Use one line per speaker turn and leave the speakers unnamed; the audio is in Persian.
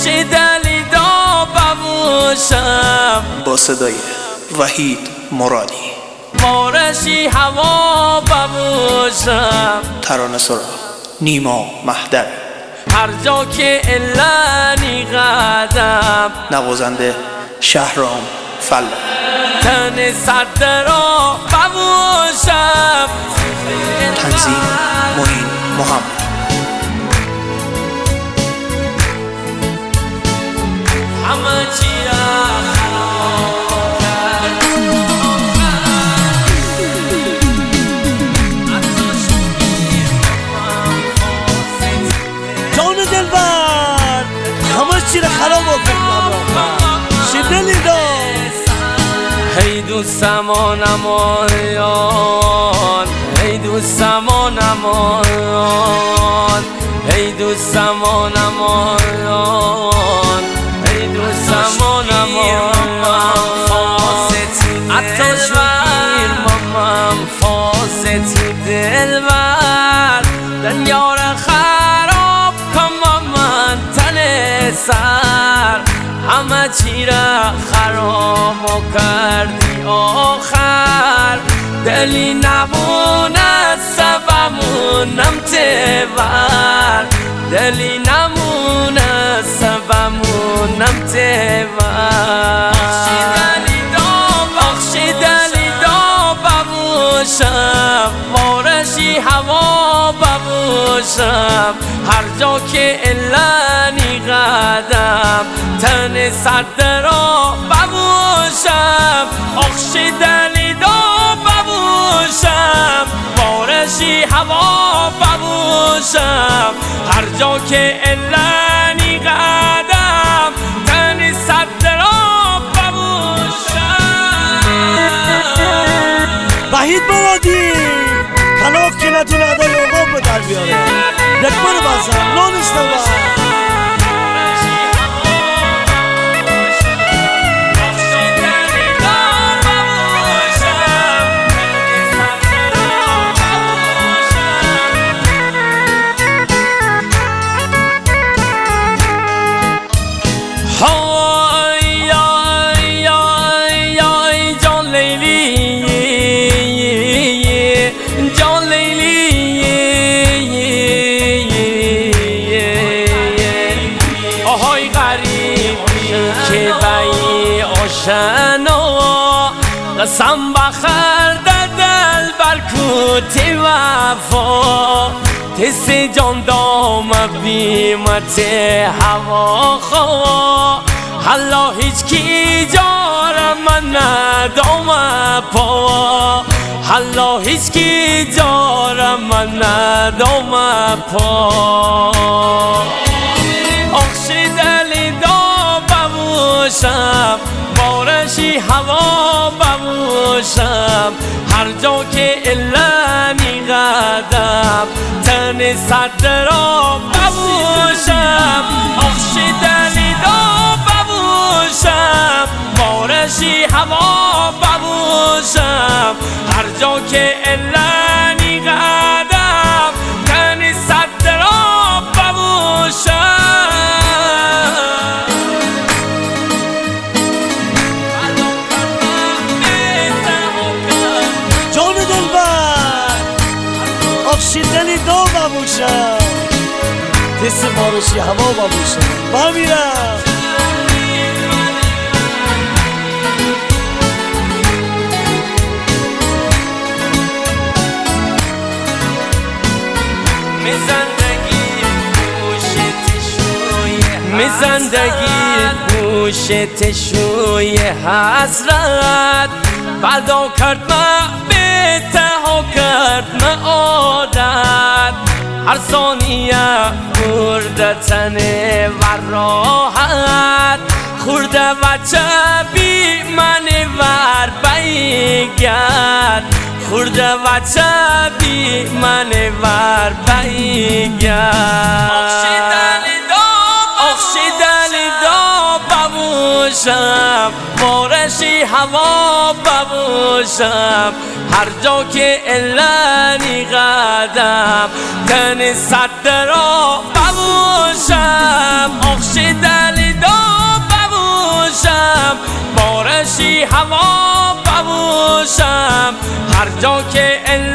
بخشیدلی دا ببوشم
با صدای وحید مرادی.
بارشی هوا ببوشم
ترانه سرا نیما مهدوی.
هر جا که الانی قدم
نوازنده شهرام فلا.
تن سرد را ببوشم.
تنظیم معین محمد.
همه چی را خراب کرد.
جان دلبر همه چی را خراب کرد. شیدلی دا
هی دوستم و نمایان، هی دوستم و نمایان، هی دوستم و نمایان، هی دوستم و نمایان. حتی شیر مامم فاستی دلبر دنیا را خراب کن من تن سر. همه چی را خراب کردی آخر. دلی نمونه سبمونم تبر. دلی نمونه سبمونم تبر. بخشیدلی دا ببوشم بارشی هوا ببوشم. هر جا که الانی قدم تن سرد را ببوشم. بخشیدلی دا ببوشم بارشی هوا ببوشم. هر جا که الانی قدم تن سرد را ببوشم.
وحید مرادی کلاق که نتونه ادای آقا به در بیاره. یک بار بازم لانش نوار.
قسم بخورد دل بر کوتی وفا. تست جان دام بیمت هوا خوا. حالا هیچ کی جار من ندام پا. حالا هیچ کی جار من ندام پا. بخشیدلی دا ببوشم بارشی هوا ببوشم. هر جا که الانی قدم تن سرد را ببوشم. بخشیدلی دا ببوشم بارشی هوا ببوشم. هر جا که الانی قدم تن سرد را ببوشم.
بخشیدلی دا ببوشم تست بارشی هوا ببوشم. بمیرم
زندگی گوشت شوی حسرت. بدا کرد ما ها کرد ما عادت. هر ثانیه خورده تنه و راحت. خورده بچه بی من ور بیگرد. خورده بچه بی من ور بیگرد. بخشیدلی دا ببوشم بارشی هوا ببوشم. هر جا که الانی قدم تن سرد را ببوشم. بخشیدلی جا که